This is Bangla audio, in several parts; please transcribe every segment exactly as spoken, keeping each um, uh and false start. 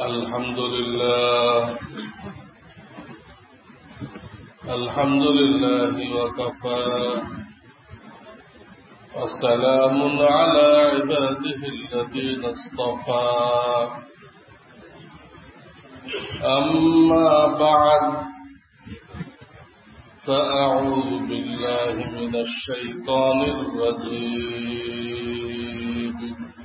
الحمد لله الحمد لله وكفى وسلام على عباده الذين اصطفى أما بعد فأعوذ بالله من الشيطان الرجيم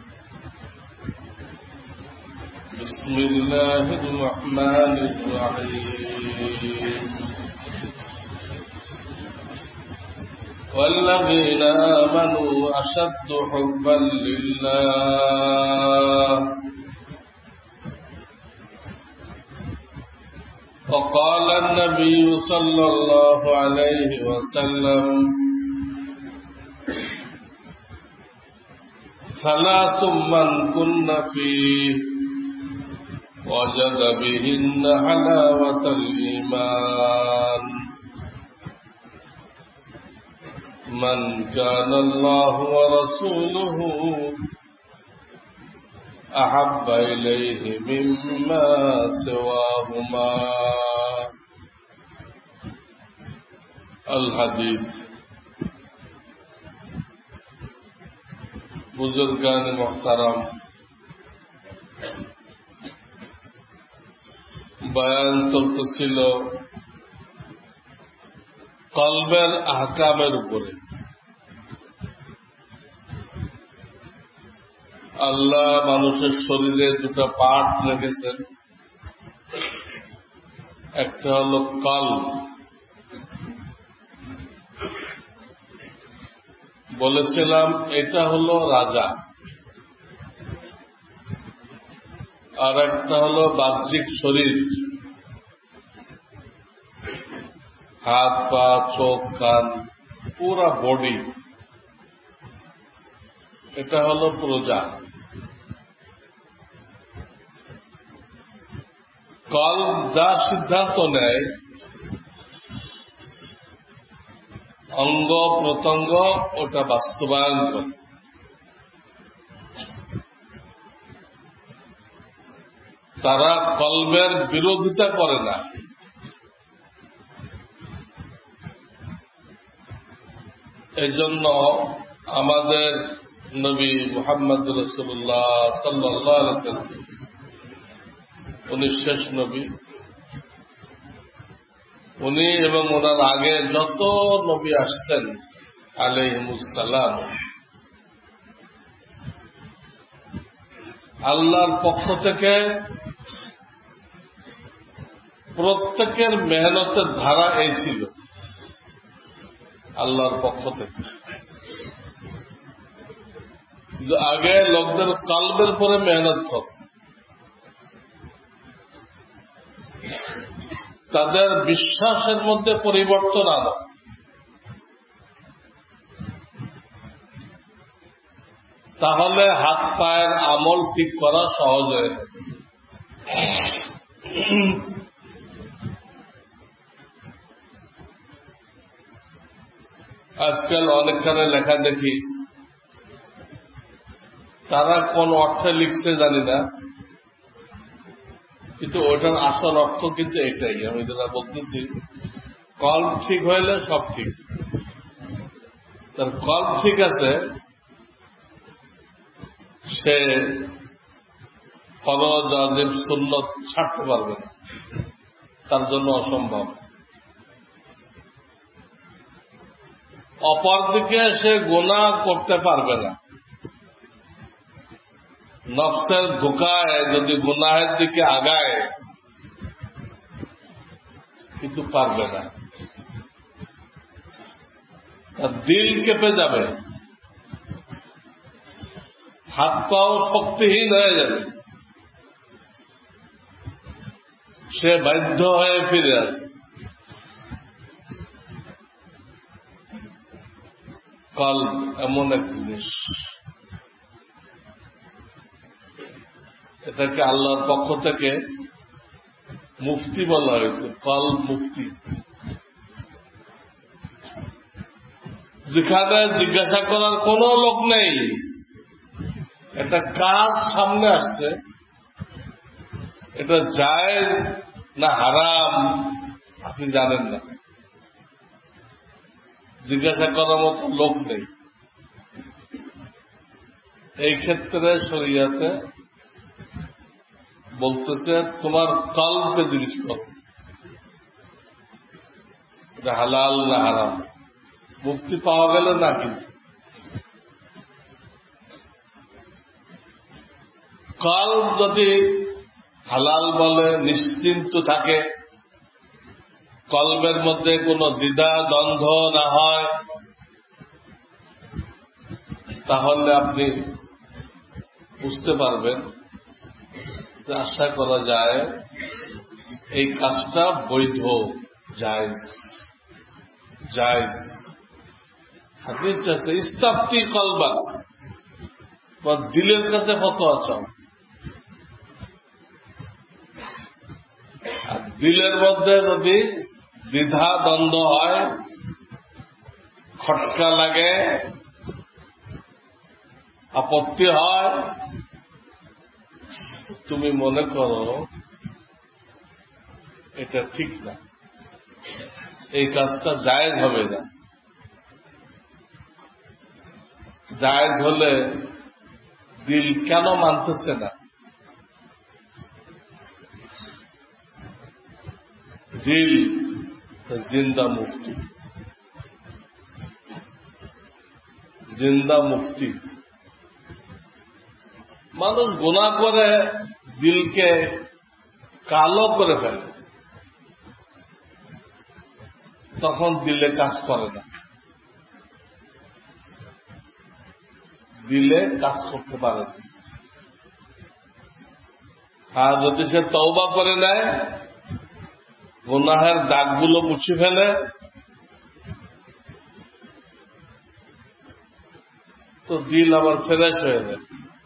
بسم الله الرحمن الرحيم والذين آمنوا أشد حبا لله وقال النبي صلى الله عليه وسلم ثلاث من كن فيه وجد بهن حلاوة الإيمان من كان الله ورسوله أحب إليه مما سواهما الحديث बुजुर्गान मुहतरम बयान चलतेছিল কলবের আহকামের উপরে। আল্লাহ মানুষের শরীরে দুটো পার্ট রেখেছেন, একটা হলো কলব, বলেছিলাম এটা হলো রাজা, আর একটা হলো বাহ্যিক শরীর, হাত পা চোখ কান পুরা বডি, এটা হলো প্রজা। কলব যা সিদ্ধান্ত নেয় অঙ্গ প্রত্যঙ্গ ওটা বাস্তবায়ন করে। তারা কলবের বিরোধিতা করে না। এই জন্য আমাদের নবী মুহাম্মদ রাসূলুল্লাহ সাল্লাল্লাহু আলাইহি ওয়াসাল্লাম উনি শেষ নবী। উনি এবং ওনার আগে যত নবী আসছেন আলাইহিমুস সালাম, আল্লাহর পক্ষ থেকে প্রত্যেকের মেহনতের ধারা এই ছিল, আল্লাহর পক্ষ থেকে। আগে লোকদের কলবের পরে মেহনত হোক, তাদের বিশ্বাসের মধ্যে পরিবর্তন আনো। তাহলে হাত পায়ের আমল ঠিক করা সহজ হয়ে যাবে। আজকাল অনেকখানে লেখা দেখি, তারা কোন অর্থে লিখছে জানি না, কিন্তু ওটার আসল অর্থ কিন্তু এটাই। আমি যেটা বলতেছি, কলব ঠিক হইলে সব ঠিক। তার কলব ঠিক আছে, সে ফরজ ওয়াজিব সুন্নত ছাড়তে পারবে না, তার জন্য অসম্ভব। অপরদিকে সে গুনাহ করতে পারবে না। নফসের ধোঁকায় যদি গুনাহের দিকে আগায়, কিন্তু পারবে না, তার দিল কেঁপে যাবে, হাত পাও শক্তিহীন হয়ে যাবে, সে বাধ্য হয়ে ফিরে আসবে। কলব এমন এক জিনিস, এটাকে আল্লাহর পক্ষ থেকে মুফতি বলা হয়েছে, কলব মুফতি। যেখানে জিজ্ঞাসা করার কোন লোক নেই, একটা কাজ সামনে আসছে, এটা জায়েজ না হারাম আপনি জানেন না, জিজ্ঞাসা করার মতো লোক নেই। এই ক্ষেত্রে শরিয়াতে বলতেছে তোমার কলবে জিনিস করো, এটা হালাল না হারাম। মুক্তি পাওয়া গেল না, কিন্তু কলব যদি হালাল বলে নিশ্চিন্ত থাকে, কলবের মধ্যে কোনো দ্বিধা দ্বন্দ্ব না হয়, তাহলে আপনি বুঝতে পারবেন যে আশা করা যায় এই কাজটা বৈধ, জায়েজ জায়েজ। হাদিস আছে ইস্তাফতি কলবাক, বা দিলের কাছে ফতোয়া চাও। আর দিলের মধ্যে যদি দ্বিধা দ্বন্দ্ব হয়, খটকা লাগে, আপত্তি হয়, তুমি মনে করো এটা ঠিক না, এই কাজটা জায়েজ হবে না। জায়েজ হলে দিল কেন মানতেছে না? দিল জিন্দা মুফতি, জিন্দা মুফতি। মানুষ গুনাহ করে দিলকে কালো করে ফেলে, তখন দিলে কাজ করে না, দিলে কাজ করতে পারে না। আর যদি সে তওবা করে নেয়, গুনাহের দাগগুলো মুছে ফেলে, তো দিল আবার ফ্রেশ হয়ে যায়।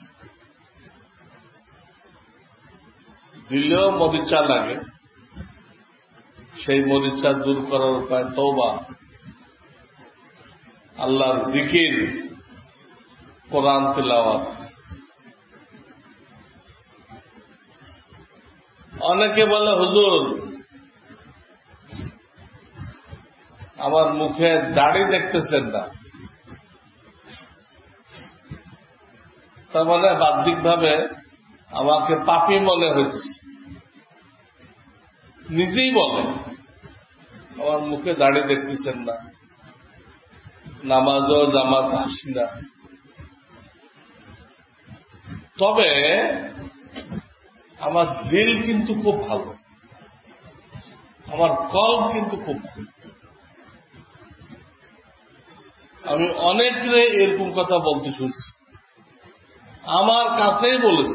দিলেও মরিচা লাগে, সেই মরিচা দূর করার উপায় তওবা, আল্লাহর জিকির, কোরআন তিলাওয়াত। অনেকে বলে হুজুর আমার মুখে দাড়ি দেখতেছেন না, তার মানে বাহ্যিক ভাবে আমাকে পাপী মনে হয়েছে। নিজেই বলে আমার মুখে দাড়ি দেখতেছেন না, নামাজও জামাত আসি না, তবে আমার দিল কিন্তু খুব ভালো, আমার কলব কিন্তু খুব ভালো। আমি অনেকে এরকম কথা বলতে শুনছি, আমার কাছেই বলেছে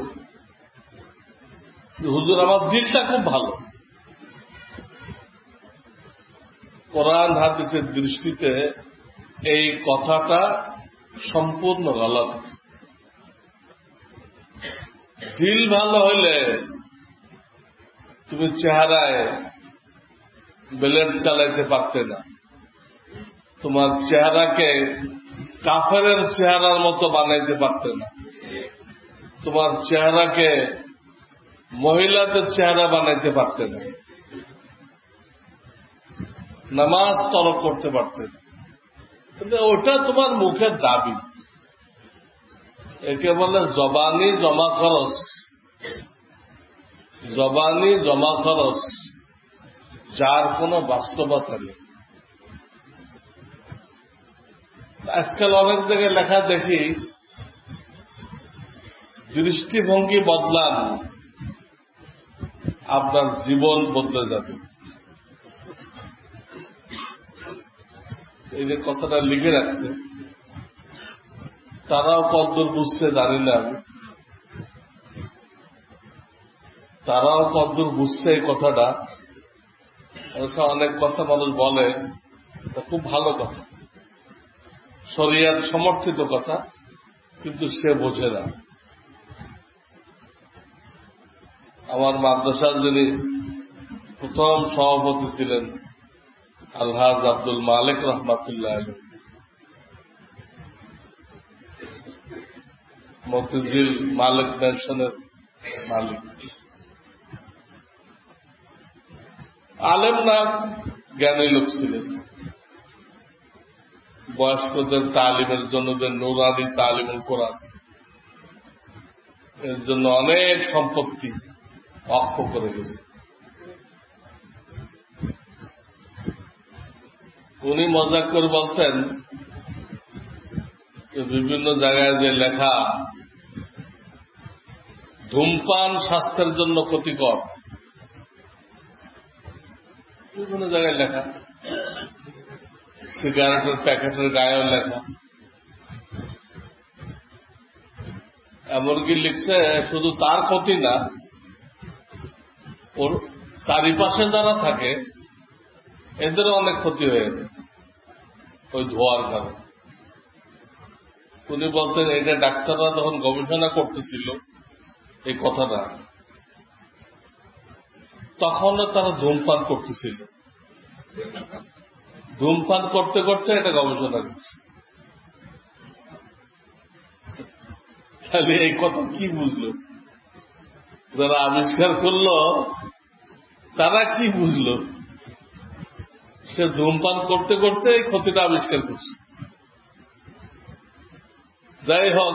হুজুর আমার দিলটা খুব ভালো। কোরআন হাদিসের দৃষ্টিতে এই কথাটা সম্পূর্ণ গলত। দিল ভালো হইলে তুমি চেহারায় ব্লেড চালাইতে পারতে না, তোমার চেহারাকে কাফেরের চেহারার মতো বানাইতে পারতে না, তোমার চেহারাকে মহিলাদের চেহারা বানাইতে পারতে না, নামাজ তরক করতে পারতে না। কিন্তু ওটা তোমার মুখের দাবি, একে বলে জবানি জমা খরচ, জবানি জমা খরচ, যার কোনো বাস্তবতা নেই। আজকাল অনেক জায়গায় লেখা দেখি দৃষ্টিভঙ্গি বদলান, আপনার জীবন বদলে যাবে। এই যে কথাটা লিখে রাখছে, তারাও কদ্দূর বুঝছে জানি না আমি, তারাও কদ্দূর বুঝছে এই কথাটা। অনেক কথা মানুষ বলে, খুব ভালো কথা, শরিয়াত সমর্থিত কথা, কিন্তু সে বোঝে না। আমার মাদ্রাসার যিনি প্রথম সভাপতি ছিলেন আলহাজ আব্দুল মালিক রহমাতুল্লাহ আলাইহি, মতিঝিল মালিক ম্যানশনের মালিক, আলেম না, জ্ঞানী লোক ছিলেন। বয়স্কদের তালিমের জন্য যে নুরানি তালিমুল কোরআন, এর জন্য অনেক সম্পত্তি অক্ষ করে গেছে। উনি মজা করে বলতেন বিভিন্ন জায়গায় যে লেখা ধূমপান স্বাস্থ্যের জন্য ক্ষতিকর, বিভিন্ন জায়গায় লেখা, সিগারেটের প্যাকেটের গায়েও লেখা, এমনকি লিখছে শুধু তার ক্ষতি না, ওর চারিপাশে যারা থাকে এদেরও অনেক ক্ষতি হয়ে যায় ওই ধোয়ার কারণে। উনি বলতেন এটা ডাক্তাররা যখন গবেষণা করতেছিল এই কথাটা, তখনও তারা ধূমপান করতেছিল, ধূমপান করতে করতে এটা গবেষণা করছে। তাহলে এই কথা কি বুঝলো যারা আবিষ্কার করলো, তারা কি বুঝলো? সে ধূমপান করতে করতে এই ক্ষতিটা আবিষ্কার করছে। যাই হোক,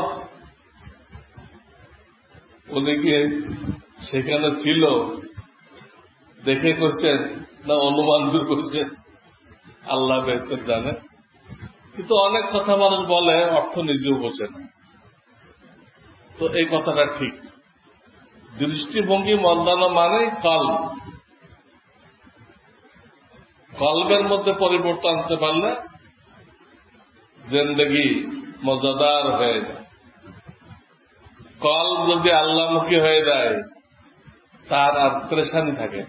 উনি কি সেখানে ছিল দেখে করছেন না অনুমান দূর করছেন, আল্লাহ বেহতর জানে। কিন্তু অনেক কথা মানুষ বলে, অর্থ নিজেও বোঝে না। তো এই কথাটা ঠিক। দৃষ্টিভঙ্গি বদলানো মানে কল, কলবের মধ্যে পরিবর্তন আনতে পারলে জিন্দেগি মজাদার হয়ে যায়। কলব যদি আল্লাহমুখী হয়ে যায়, তার আর প্রেশানি থাকে,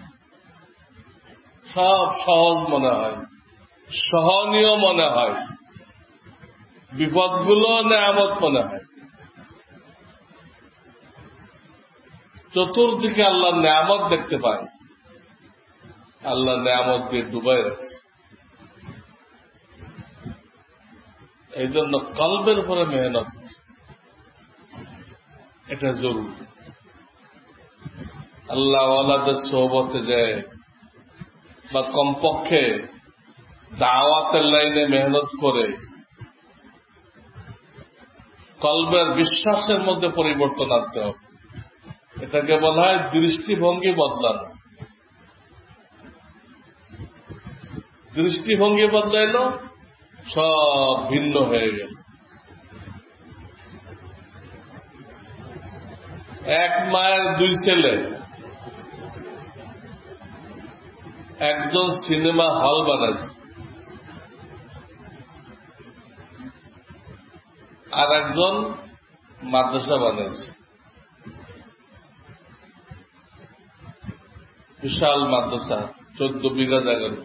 সব সহজ মনে হয়, সহনীয় মনে হয়, বিপদগুলো নেয়ামত মনে হয়। চতুর্দিকে আল্লাহর নেয়ামত দেখতে পায়, আল্লাহ নেয়ামত দিয়ে ডুবাই রাখছে। এই জন্য কলবের উপরে মেহনত এটা জরুরি। আল্লাহ ওয়ালাদের সোহবতে যায় বা কমপক্ষে দাওয়াতের লাইনে মেহনত করে কলবের বিশ্বাসের মধ্যে পরিবর্তন আনতে হবে। এটাকে বলা হয় দৃষ্টিভঙ্গি বদলানো। দৃষ্টিভঙ্গি বদলাইল, সব ভিন্ন হয়ে গেল। এক মায়ের দুই ছেলে, একজন সিনেমা হল বানাইছে, আর একজন মাদ্রাসা বানাইছে, বিশাল মাদ্রাসা, চোদ্দ বিঘা জায়গার।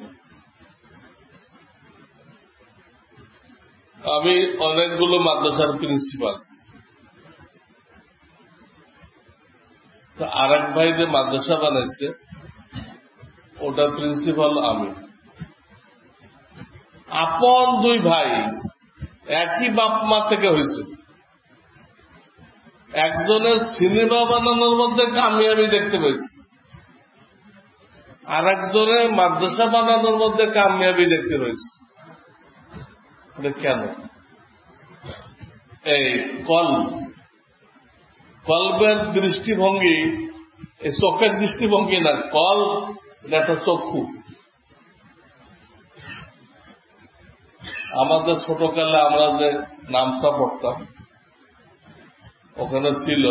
আমি অনেকগুলো মাদ্রাসার প্রিন্সিপাল। তো আর এক ভাই যে মাদ্রাসা বানাইছে ওটার প্রিন্সিপাল আমি। আপন দুই ভাই, একই বাপ মা থেকে হয়েছে। একজনের সিনেমা বানানোর মধ্যে কামিয়াবি দেখতে পেয়েছি, আর একজনের মাদ্রাসা বানানোর মধ্যে কামিয়াবি দেখতে পেয়েছি। কেন? এই কল, কলবের দৃষ্টিভঙ্গি, এই চোখের দৃষ্টিভঙ্গি না, কল এটা চক্ষু। আমাদের ছোটকালে আমরা যে নামটা পড়তাম ওখানে ছিল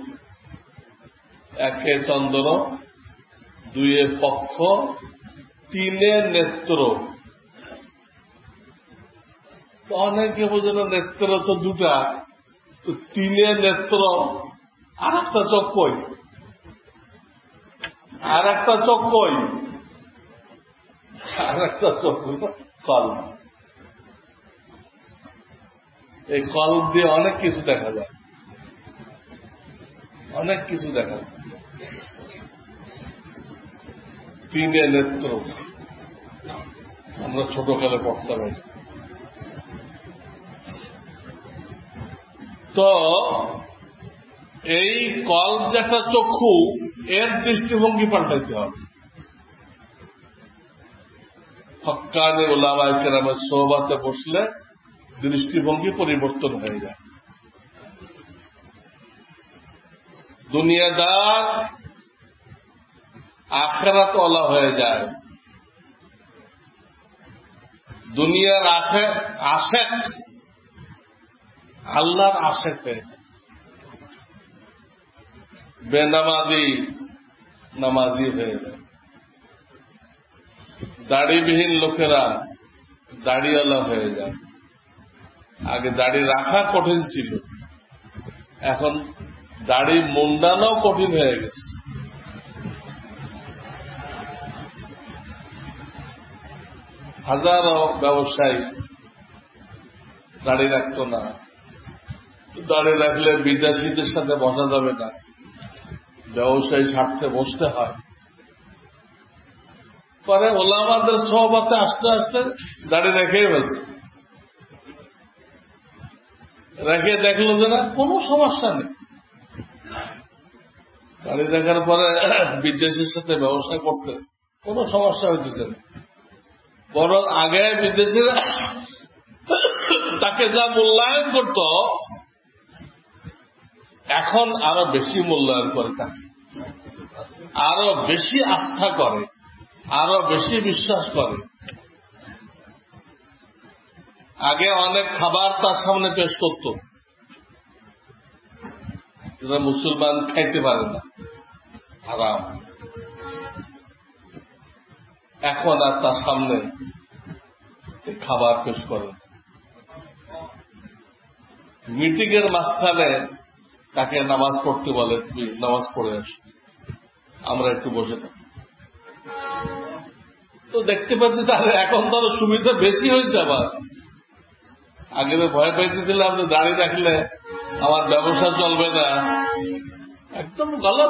একে চন্দ্র, দুইয়ে পক্ষ, তিনে নেত্র। অনেকে বোঝেন নেত্র তো দুটা, তো তিনে নেত্র, আর একটা চোখ কই, আর একটা চোখ কই, আর একটা চোখ কল। এই কল দিয়ে অনেক কিছু দেখা যায়, অনেক কিছু দেখা যায়। তিনে নেত্র আমরা ছোটকালে পড়তাম। তো এই কল যেটা চক্ষু, এর দৃষ্টিভঙ্গি পাল্টাইতে হবে। হক্কানি উলামায়ে কেরামের সোহবতে বসলে দৃষ্টিভঙ্গি পরিবর্তন হয়ে যায়। দুনিয়াদার আখিরাত ওয়ালা হয়ে যায়, দুনিয়ার আশেক আল্লাহর আশেক হয়ে যায়। বেনামাজি নামাজি হয়ে যায়, দাড়িবিহীন লোকেরা দাড়িওয়ালা হয়ে যায়। আগে দাড়ি রাখা কঠিন ছিল, এখন দাড়ি মুন্ডানো কঠিন হয়ে গেছে। হাজারো ব্যবসায়ী দাড়ি রাখত না, দাড়ি রাখলে বিদেশিদের সাথে বসা যাবে না, ব্যবসায়ী স্বার্থে বসতে হয়। পরে ওলামাদের সোহবতে আস্তে আস্তে দাড়ি রেখেই ফেলছে, রেখে দেখলো যে না কোনো সমস্যা নেই। দাড়ি দেখার পরে বিদেশের সাথে ব্যবসা করতে কোনো সমস্যা হইতেছে না, বরং আগে বিদেশিরা তাকে যা মূল্যায়ন করত এখন আরো বেশি মূল্যায়ন করে, তাকে আরো বেশি আস্থা করে, আরো বেশি বিশ্বাস করে। আগে অনেক খাবার তার সামনে পেশ করত যেটা মুসলমান খাইতে পারে না, হারাম। এখন আর তার সামনে খাবার পেশ করে। মিটিং এর মাঝখানে তাকে নামাজ পড়তে বলে, তুমি নামাজ পড়ে আসো, আমরা একটু বসে থাকি। তো দেখতে পাচ্ছি তাহলে এখন তো আরো সুবিধা বেশি হয়েছে। আবার আগে ভয় পাইতেছিলাম যে দাঁড়িয়ে রাখলে আমার ব্যবসা চলবে না, একদম গলত।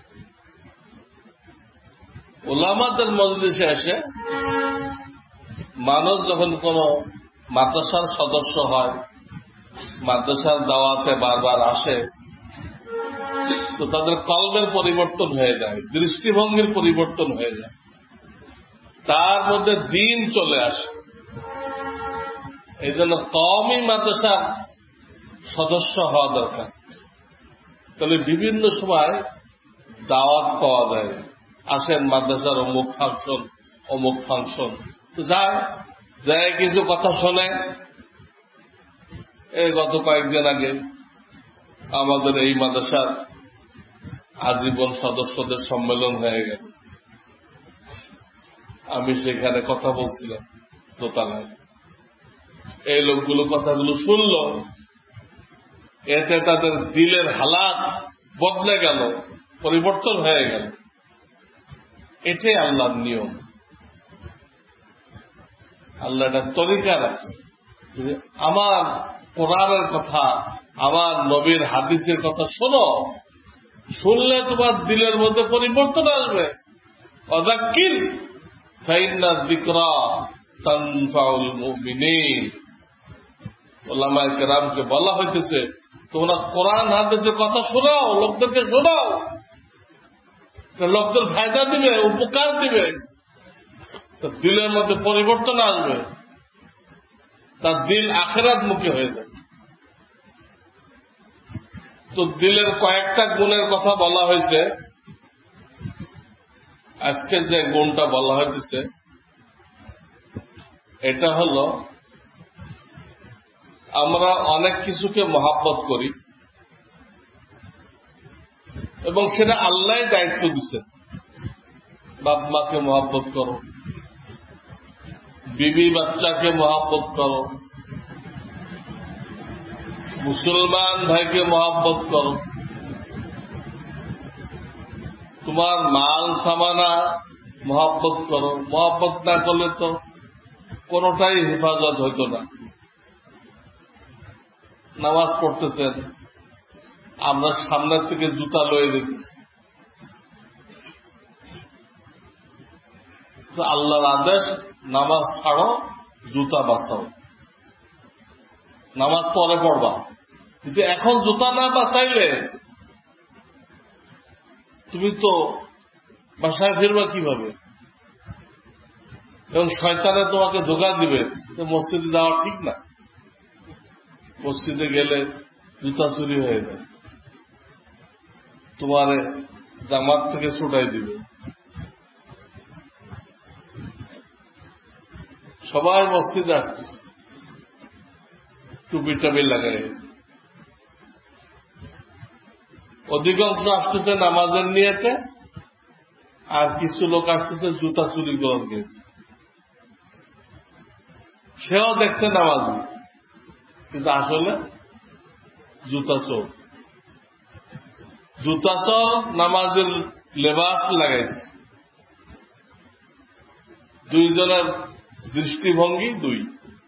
ওলামাদের মজলিসে এসে মানুষ যখন কোন মাদ্রাসার সদস্য হয়, মাদ্রাসার দাওয়াতে বারবার আসে, তো তাদের কলবের পরিবর্তন হয়ে যায়, দৃষ্টিভঙ্গির পরিবর্তন হয়ে যায়, তার মধ্যে দিন চলে আসে। এই জন্য কওমি মাদ্রাসার সদস্য হওয়া দরকার। তাহলে বিভিন্ন সময় দাওয়াত পাওয়া যায়, আসেন মাদ্রাসার অমুক ফাংশন, অমুক ফাংশন, তো যায় যায় কিছু কথা শোনে। এই গত কয়েকদিন আগে আমাদের এই মাদ্রাসার আজীবন সদস্যদের সম্মেলন হয়ে গেল, আমি সেখানে কথা বলছিলাম দোতলায়। এই লোকগুলো কথাগুলো শুনল, এতে তাদের দিলের হালাত বদলে গেল, পরিবর্তন হয়ে গেল। এটাই আল্লাহর নিয়ম। আল্লাহ একটা তরিকা রাখছে, আমার কোরআনের কথা, আমার নবীর হাদিসের কথা শোনো, শুনলে তোমার দিলের মধ্যে পরিবর্তন আসবে। ওয়াযাক্কির ফাইন্না যিকরা তানফাউল মুমিনিন। উলামায়ে কেরামকে বলা হইতেছে তোমরা কোরআন হাদিসের কথা শোনাও, লোকদেরকে শোনাও, লোকদের ফায়দা দিবে, উপকার দিবে, তো দিলের মধ্যে পরিবর্তন আসবে, তার দিল আখিরাত মুখী হয়ে যাবে। তো দিলের কয়েকটা গুণের কথা বলা হয়েছে। আজকে যে গুণটা বলা হইতেছে এটা হল আমরা অনেক কিছুকে মহাব্বত করি এবং সেটা আল্লাহ দায়িত্ব দিচ্ছে। বাপ মাকে মহাব্বত করো, বিবি বাচ্চাকে মহাব্বত করো, মুসলমান ভাইকে মহাব্বত করো, তোমার মাল সামানা মহাব্বত করো। মহাব্বত না করলে তো কোনটাই হেফাজত হইত না। নামাজ পড়তেছেন, আমরা সামনের থেকে জুতা লয়ে দিতেছি, তো আল্লাহর আদেশ নামাজ ছাড়ো, জুতা বাঁচাও। নামাজ পরে পড়বা, কিন্তু এখন জুতা না বাঁচাইলে তুমি তো বাসায় ফিরবা কিভাবে? এবং শয়তানে তোমাকে ধোঁকা দিবে, তো মসজিদে যাওয়া ঠিক না। মসজিদে গেলে জুতা চুরি হয়ে যায়, তোমার জামাত থেকে ছুটাই দিবে। সবাই মসজিদে আসতেছে টুপি টাপি লাগাই, অধিকাংশ আসতেছে নামাজের নিয়েতে, আর কিছু লোক আসতেছে জুতা চুরি করার নিয়ে। সেও দেখতে নামাজি, কিন্তু আসলে জুতা চোর। জুতা চোর নামাজের লেবাস লাগাইছে। দুইজনের দৃষ্টিভঙ্গি দুই।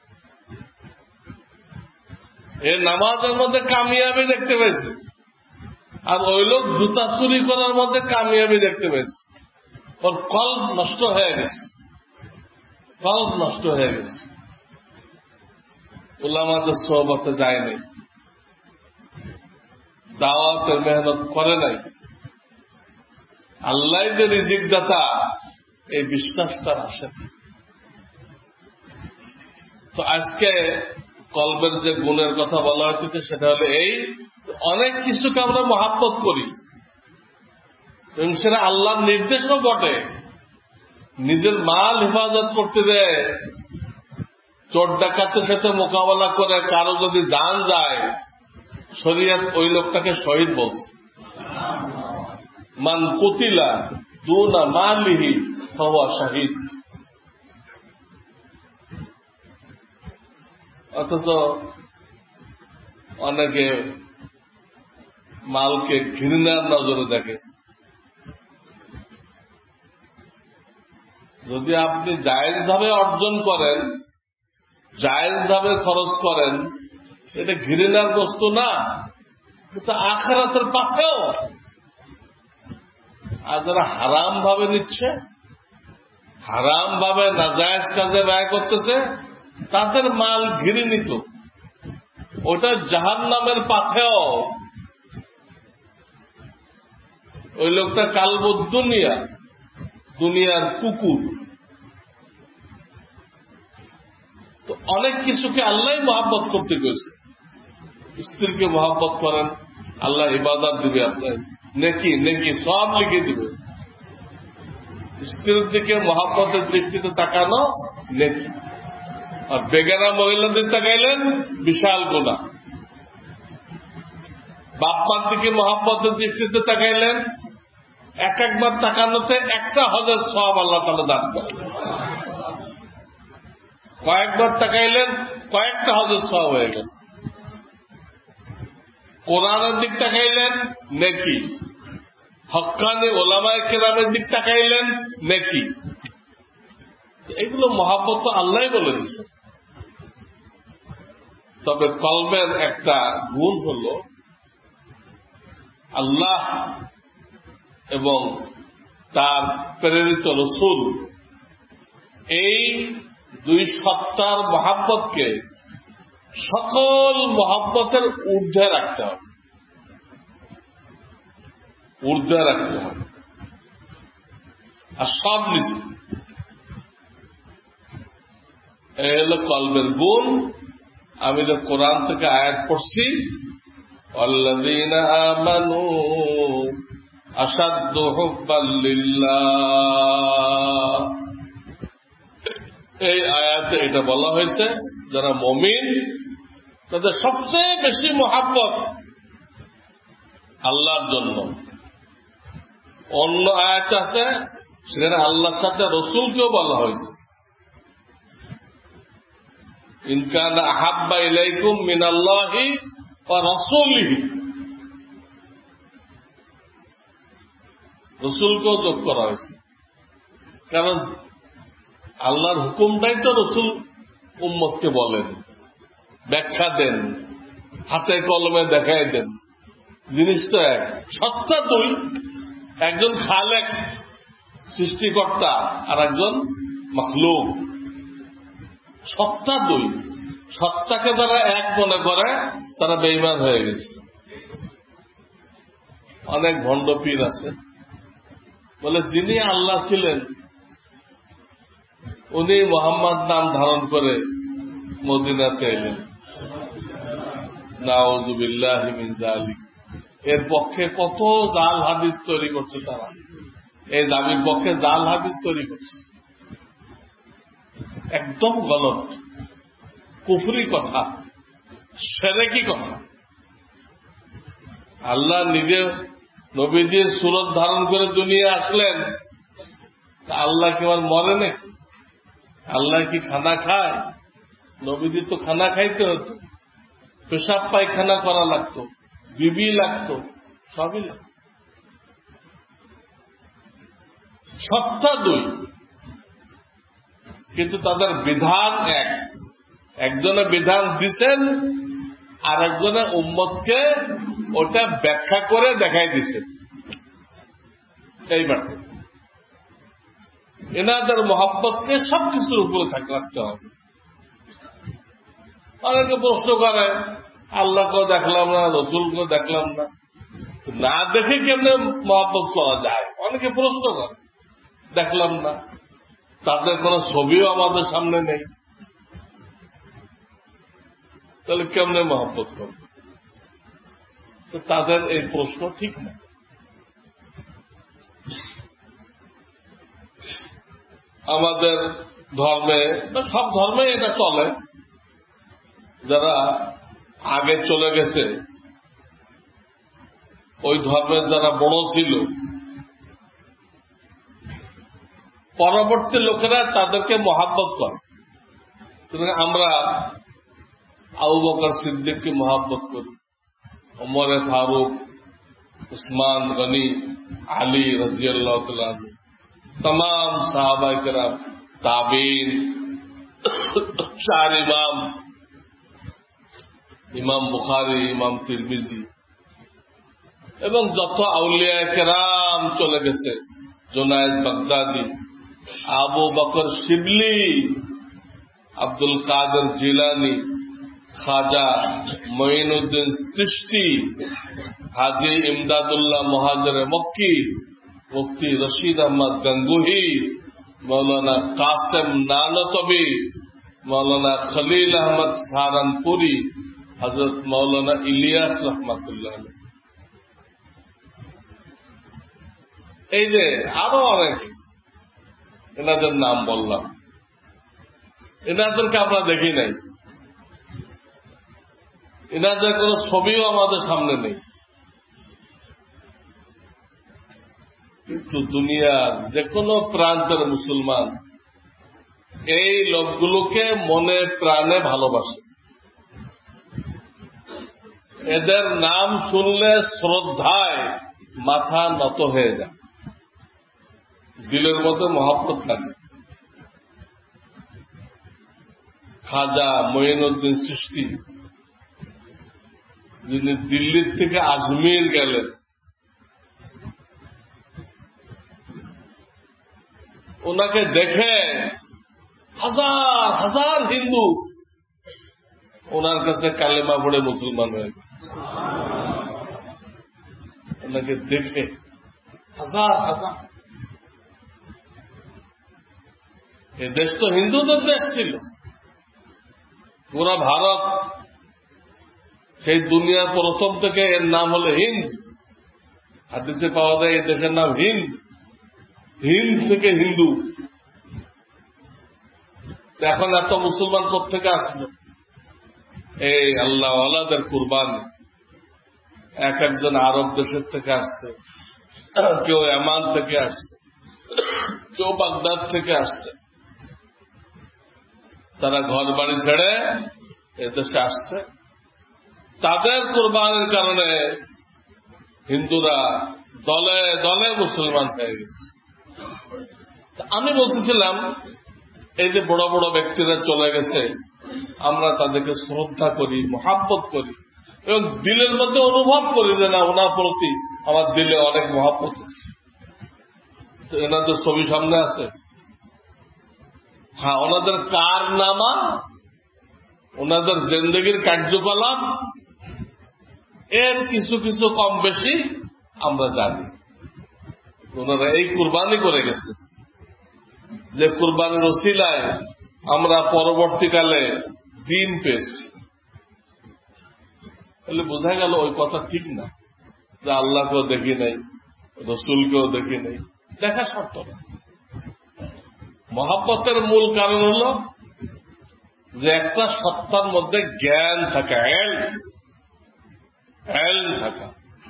এ নামাজের মধ্যে কামিয়াবি দেখতে পেয়েছে, আর ওই লোক জুতা চুরি করার মধ্যে কামিয়াবি দেখতে পেয়েছে। ওর কল্প নষ্ট হয়ে গেছে, কল্প নষ্ট হয়ে গেছে। উলামাদের সোহবতে যায়নি, দাওয়াতের মেহনত করে নাই, আল্লাহ যে রিজিক দাতা এই বিশ্বাস তার আসে। তো আজকে কলবের যে গুণের কথা বলা হচ্ছে সেটা হলো এই, অনেক কিছুকে আমরা মহাব্বত করি এবং সেটা আল্লাহর নির্দেশও বটে। নিজের মাল হেফাজত করতে দেয়, চোর ডাকাতের সাথে মোকাবেলা করে কারো যদি জান যায়, শরীয়ত ওই লোকটাকে শহীদ বলছে। মান কুতিলা দুনা মালিহি ফাহুয়া শাহিদ। অথচ অনেকে মালকে ঘৃণার নজরে দেখে। যদি আপনি জায়েজ ভাবে অর্জন করেন, জায়েজ ভাবে খরচ করেন, এটা ঘৃণার বস্তু না, কিন্তু আখিরাতের পাথেও। আর যারা হারাম ভাবে নিচ্ছে, হারাম ভাবে নাজায়েজ কাজে ব্যয় করতেছে, তাদের মাল ঘৃণিত, ওটা জাহান্নামের পাথেও। ওই লোকটা কালবুদ দুনিয়া, দুনিয়ার কুকুর। তো অনেক কিছুকে আল্লাহ মহাব্বত করতে গেছে। স্ত্রীকে মহাব্বত করেন, আল্লাহ ইবাদত দিবে, আপনার নেকি নেকি সব লিখে দিবে। স্ত্রীর দিকে মহাব্বতের দৃষ্টিতে তাকানো নেকি, আর বেগানা মহিলাদের তাকাইলেন বিশাল গুনাহ। বাপমার দিকে মহাব্বতের দৃষ্টিতে তাকাইলেন, এক একবার তাকানোতে একটা হজের সওয়াব আল্লাহ তাআলা দান করেন। কয়েকবার তাকাইলেন, কয়েকটা হজের সওয়াব হয়ে গেল। কোরআনের দিক তাকাইলেন, নেকি। হক্কানি ওলামায়ে কেরামের দিক তাকাইলেন, নেকি। এগুলো মহাব্বত আল্লাহ বলে দিয়েছে। তবে কলবের একটা গুণ হল আল্লাহ এবং তার প্রেরিত রসূল, এই দুই সত্তার মহাব্বতকে সকল মহাব্বতের ঊর্ধ্বে রাখতে হবে, ঊর্ধ্বে রাখতে হবে, আর সব নিচে। এই হল কলবের গুণ। আমি তো কোরআন থেকে আয়াত পড়ছি, আল্লাযীনা আমানু আশাদ্দু হুব্বাল লিল্লাহ। এই আয়াতে এটা বলা হয়েছে, যারা মুমিন তাদের সবচেয়ে বেশি মহাব্বত আল্লাহর জন্য। অন্য আয়াত আছে, সেখানে আল্লাহর সাথে রসুলকেও বলা হয়েছে, ইন কানা আহাব্বা ইলাইকুম মিনাল্লাহি ওয়া রাসূলিহি। রসুলকেও যোগ করা হয়েছে, কারণ আল্লাহর হুকুমটাই তো রসুল উম্মতকে বলেন, ব্যাখ্যা দেন, হাতে কলমে দেখাই দেন। জিনিস তো এক, সত্তা দুই। একজন খালেক সৃষ্টিকর্তা, আর একজন মাখলুক। সত্তা দুই। সত্তাকে যারা এক মনে করে তারা বেঈমান হয়ে গেছে। অনেক ভণ্ড পীর আছে, বলে যিনি আল্লাহ ছিলেন উনি মোহাম্মদ নাম ধারণ করে মদিনাতে এলেন। নাউযু বিল্লাহি মিন যালিক। এর পক্ষে কত জাল হাদিস তৈরি করছে তারা, এই দাবির পক্ষে জাল হাদিস তৈরি করছে। একদম গলত, কুফরি কথা, শিরকি কথা। আল্লাহ নিজে নবীজির সুরত ধারণ করে দুনিয়া আসলেন, আল্লাহ কি আর মরে নাকি? আল্লাহ কি খানা খায়? নবীজির তো খানা খাইতে হতো, পেশাব পায়খানা করা লাগতো, বিবি লাগতো, সবই লাগতো। সত্তা দুই, কিন্তু তাদের বিধান এক। একজনে বিধান দিছেন, আর একজনে উম্মতকে ওটা ব্যাখ্যা করে দেখাই দিছেন। এইবার এনাদের মহব্বতকে সবকিছুর উপরে থাকতে রাখতে হবে। অনেকে প্রশ্ন করে, আল্লাহকেও দেখলাম না, রসুলকেও দেখলাম না, না দেখে কেমনে মহব্বত করা যায়? অনেকে প্রশ্ন করে, দেখলাম না, তাদের কোন ছবিও আমাদের সামনে নেই, তাহলে কেমনে মহব্বত করবে? তো তাদের এই প্রশ্ন ঠিক না। আমাদের ধর্মে বা সব ধর্মে এটা চলে, যারা আগে চলে গেছে, ওই ধর্মের যারা বড় ছিল, পরবর্তী লোকেরা তাদেরকে মহাব্বত করে। আমরা আবু বকর সিদ্দিককে মহাব্বত করি, ওমর ফারুক, উসমান গনি, আলী রাদিয়াল্লাহু তাআলা আনহু, तमाम সাহাবায়ে কেরাম, তাবিঈন, চার ইমাম, ইমাম বুখারী, ইমাম তিরমিজি এবং যত আউলিয়ায়ে কেরাম চলে গেছে, জুনায়েদ বাগদাদি, আবু বকর শিবলি, আব্দুল কাদের জিলানী, খাজা মঈনুদ্দিন চিশতি, হাজী ইমদাদুল্লাহ মুহাজিরে মক্কি, মুফতি রশিদ আহমদ গঙ্গুহি, মৌলানা কাসেম নানতবি, মৌলানা খলিল আহমদ সাহারানপুরি, হযরত মৌলানা ইলিয়াস রহমাতুল্লাহ আলাইহি, এই যে আরো অনেকে, এনাদের নাম বললাম, এনাদেরকে আমরা দেখি নাই, এনাদের কোন ছবিও আমাদের সামনে নেই, কিন্তু দুনিয়ার যে কোনো প্রান্তের মুসলমান এই লোকগুলোকে মনে প্রাণে ভালোবাসে। এদের নাম শুনলে শ্রদ্ধায় মাথা নত হয়ে যায়, দিলের মধ্যে মহব্বত লাগে। খাজা মঈনুদ্দিন চিশতি, যিনি দিল্লির থেকে আজমির গেলেন, ওনাকে দেখে হাজার হাজার হিন্দু ওনার কাছে কালেমা পড়ে মুসলমান হয়ে গেল। ওনাকে দেখে হাজার হাজার। এ দেশ তো হিন্দুদের দেশ ছিল, পুরা ভারত, সেই দুনিয়ার প্রথম থেকে এর নাম হলো হিন্দ। হাদিসে পাওয়া যায় এই দেশের নাম হিন্দ, হিন্দ থেকে হিন্দু। এখন এত মুসলমান কোত্থেকে আসলো? এই আল্লাহ ওয়ালাদের কুরবানি। এক একজন আরব দেশের থেকে আসছে, কেউ এমান থেকে আসছে, কেউ বাগদাদ থেকে আসছে। তারা ঘর বাড়ি ছেড়ে এদেশে আসছে। তাদের কুরবানির কারণে হিন্দুরা দলে দলে মুসলমান হয়ে গেছে। আমি বলতেছিলাম, এই যে বড় বড় ব্যক্তিরা চলে গেছে, আমরা তাদেরকে শ্রদ্ধা করি, মহাব্বত করি এবং দিলের মধ্যে অনুভব করি যে না, ওনার প্রতি আমার দিলে অনেক মহাব্বত আছে। তো এনাদের ছবি সামনে আছে, হ্যাঁ, ওনাদের কারনামা, ওনাদের জিন্দেগির কার্যকলাপ এর কিছু কিছু কম বেশি আমরা জানি। ওনারা এই কুরবানি করে গেছে, যে কুরবানির ওসিলায় আমরা পরবর্তীকালে দিন পেয়েছি, তাহলে বোঝা গেল ওই কথা ঠিক না যে আল্লাহকেও দেখি নাই, রসুলকেও দেখি নাই। দেখা শর্ত না। মহাব্বতের মূল কারণ হল যে একটা সত্তার মধ্যে জ্ঞান থাকা, এল এল থাকা,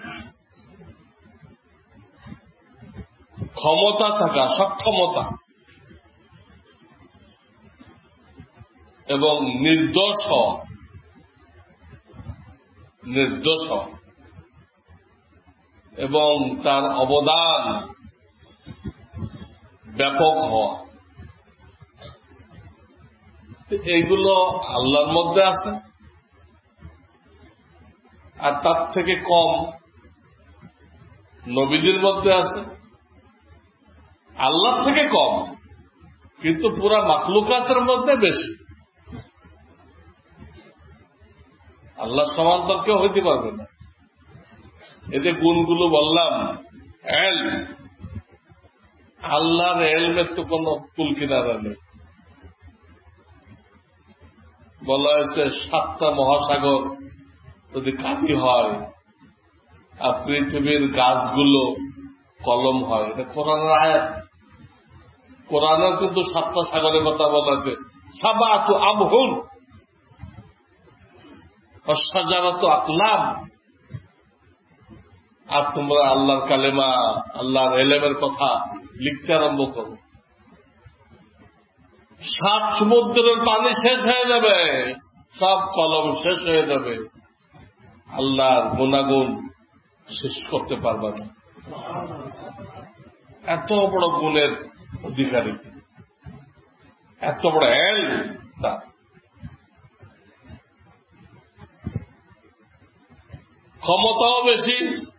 ক্ষমতা থাকা, সক্ষমতা, এবং নির্দোষ হওয়া, নির্দোষ হওয়া এবং তার অবদান ব্যাপক হওয়া, এইগুলো আল্লাহর মধ্যে আছে। আর তার থেকে কম নবীদের মধ্যে আছে। আল্লাহর থেকে কম কিন্তু পুরা মাখলুকাতের মধ্যে বেশি। আল্লাহ সমান্তর কেউ হইতে পারবে না। এতে গুণগুলো বললাম, এল আল্লাহর এলমের তো কোন কুল কিনারা নেই। বলা হয়েছে সাতটা মহাসাগর যদি কাঠি হয় আর পৃথিবীর গাছগুলো কলম হয়, এটা কোরআনের আয়াত। কোরআনের কিন্তু সাতটা সাগরের কথা বলা হয়েছে। সাবাতু আবহুর সাজারাতু আকলাম। আর তোমরা আল্লাহর কালেমা, আল্লাহর এলেমের কথা লিখতে আরম্ভ করো, সাত সমুদ্রের পানি শেষ হয়ে যাবে, সব কলম শেষ হয়ে যাবে, আল্লাহর গুণাগুণ শেষ করতে পারবে না। এত বড় গুণের অধিকারী, এত বড় এল তার। ক্ষমতাও বেশি।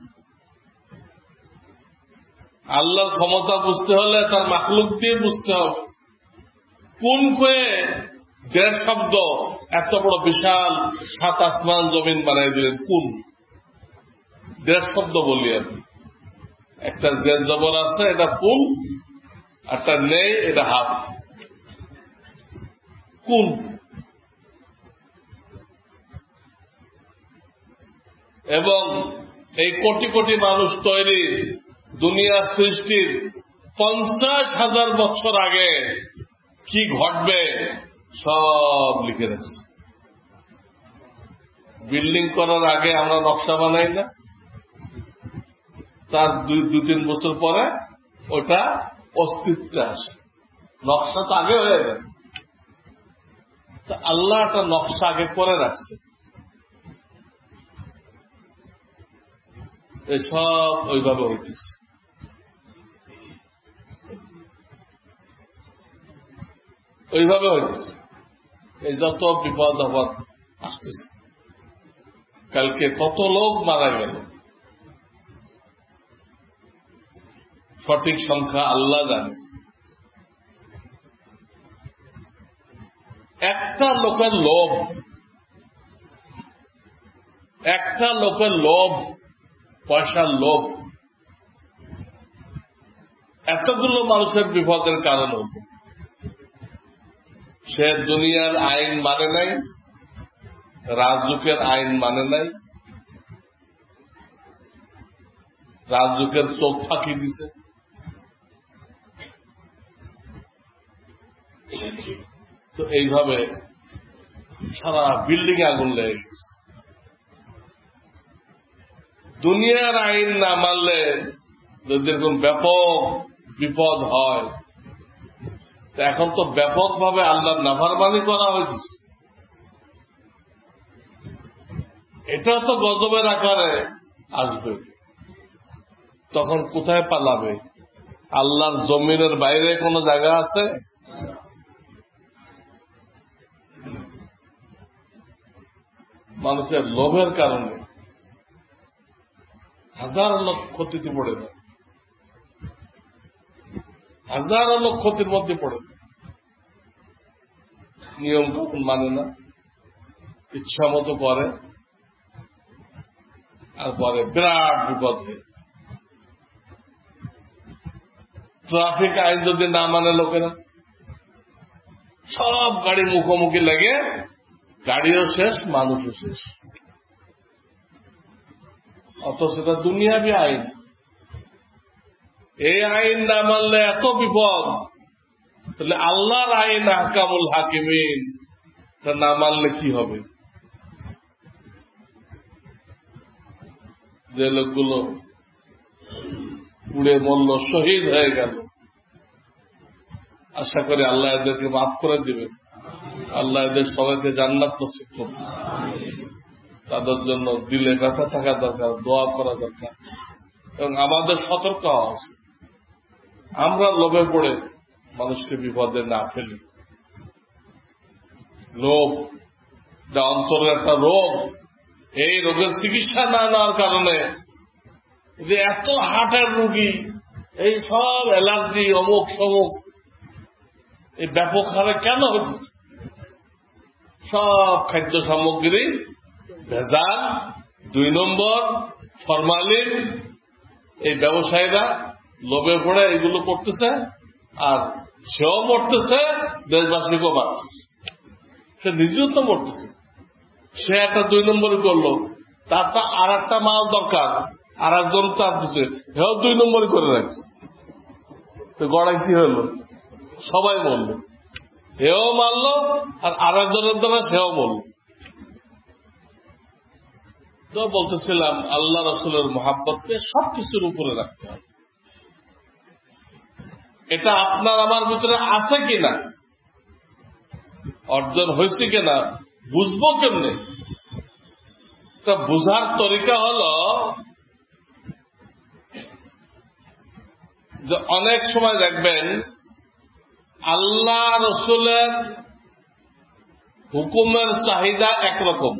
আল্লাহর ক্ষমতা বুঝতে হলে তার মাখলুক দিয়ে বুঝতে হবে। কোন কয়ে দেড় শব্দ এত বড় বিশাল সাত আসমান জমিন বানাই দিলেন? কোন দেড় শব্দ বলি আমি। একটা জের জবর আছে, এটা কোন, একটা নেই, এটা হাত। কোন এবং এই কোটি কোটি মানুষ তৈরি দুনিয়া সৃষ্টির পঞ্চাশ হাজার বছর আগে কি ঘটবে সব লিখে রাখছে। বিল্ডিং করার আগে আমরা নকশা বানাই না, তার দুই দু তিন বছর পরে ওটা অস্তিত্বে আসে। নকশা তো আগে হয়ে গেছে, তা আল্লাহ একটা নকশা আগে করে রাখছে। এসব ওইভাবে হইতেছে। ওইভাবে হইতেছে। এই যত বিপদ আপদ আসতেছে, কালকে কত লোক মারা গেল, সঠিক সংখ্যা আল্লাহ জানে। একটা লোকের লোভ, একটা লোকের লোভ, পয়সার লোভ এতগুলো মানুষের বিপদের কারণ হল। সে দুনিয়ার আইন মানে নাই, রাজযুগের আইন মানে নাই, রাজযুগের চোখ ফাঁকি দিছে। তো এইভাবে সারা বিল্ডিং আগুন লেগে গেছে। দুনিয়ার আইন না মানলে যদি এরকম ব্যাপক বিপদ হয়, এখন তো ব্যাপকভাবে আল্লাহর নাফরমানি করা হয়েছে। এটা তো গজবের আকারে আসবে। তখন কোথায় পালাবে? আল্লাহর জমিনের বাইরে কোন জায়গা আছে? মানুষের লোভের কারণে হাজার লোক ক্ষতিতে পড়ে যায়, হাজার লোক ক্ষতির মধ্যে পড়ে যায়। নিয়ম কানুন মানে না, ইচ্ছা মতো করে, আর পরে বিরাট বিপদ হয়। ট্রাফিক আইন যদি না মানে লোকেরা, সব গাড়ি মুখোমুখি লাগে, গাড়িও শেষ, মানুষও শেষ। অথচ সেটা দুনিয়াবি আইন। এই আইন না মানলে এত বিপদ, তাহলে আল্লাহর আইন আহকামুল হাকিমিন তা না মানলে কি হবে? যে লোকগুলো পুড়ে মরল, শহীদ হয়ে গেল, আশা করি আল্লাহ এদেরকে মাফ করে দিবেন, আল্লাহ এদের সবাইকে জান্নাত নসিব করবেন। তাদের জন্য দিলে ব্যথা থাকা দরকার, দোয়া করা দরকার, এবং আমাদের সতর্ক হওয়া উচিত। আমরা লোভে পড়ে মানুষকে বিপদে না ফেলি। লোভ যা অন্তরের একটা রোগ, এই রোগের চিকিৎসা না নেওয়ার কারণে যে এত হার্টের রোগী, এই সব অ্যালার্জি, অমুক সমুক, এই ব্যাপক হারে কেন হচ্ছে? সব খাদ্য সামগ্রী ভেজাল, দুই নম্বর ফরমালিন। এই ব্যবসায়ীরা লোভে পড়ে এগুলো করতেছে, আর সেও মরতেছে, দেশবাসীকেও মারতেছে। সে নিজেও তো মরতেছে। সে একটা দুই নম্বরই করলো, তার তো আর একটা মাল দরকার, আর একজন তার দিচ্ছে, হেও দুই নম্বরই করে রাখছে। তো গড়াই কি হলো? সবাই মরল, হেও মারল, আর আর একজনের দ্বারা সেও মরল। তো বলতেছিলাম, আল্লাহ রসুলের মহাব্বতকে সবকিছুর উপরে রাখতে হবে। এটা আপনার আমার ভিতরে আছে কিনা, অর্জন হয়েছে কিনা, বুঝবো কেমনে? তা বুঝার তরিকা হল যে অনেক সময় দেখবেন আল্লাহ রসুলের হুকুমের চাহিদা একরকম,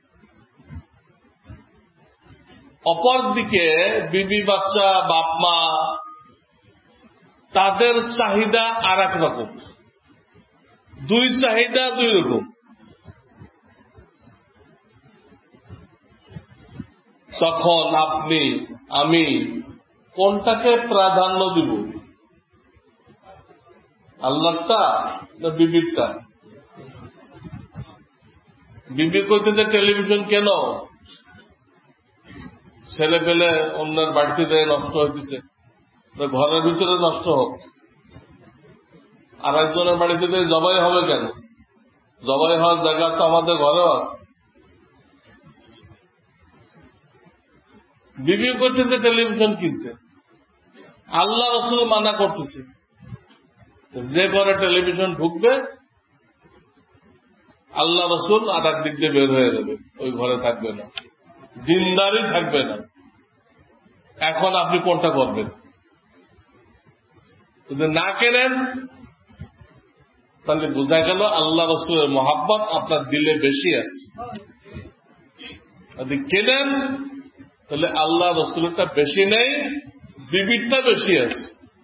অপরদিকে বিবি বাচ্চা, বাপ মা, তাদের চাহিদা আর এক রকম। দুই চাহিদা দুই রকম। তখন আপনি আমি কোনটাকে প্রাধান্য দিব? আল্লাহটা না বিবিরটা? বিবি কইতেছে টেলিভিশন কেন? ছেলে পেলে অন্যের বাড়িতে দেয় নষ্ট হইতেছে, ঘরের ভিতরে নষ্ট হোক। আর একজনের বাড়িতে দেয় জবাই হবে কেন? জবাই হওয়ার জায়গা তো আমাদের ঘরেও আছে। বিবি করতেছে টেলিভিশন কিনতে, আল্লাহ রসুল মানা করতেছে যে ঘরে টেলিভিশন ঢুকবে আল্লাহ রসুল আর এক দিক দিয়ে বের হয়ে যাবে, ওই ঘরে থাকবে না, দিনদারি থাকবে না। এখন আপনি কোনটা করবেন? যদি না কেনেন তাহলে বোঝা গেল আল্লাহ রসুলের মহাব্বত আপনার দিলে বেশি আছে। যদি কেনেন তাহলে আল্লাহ রসুলটা বেশি নেই, বিবিরটা বেশি আছে।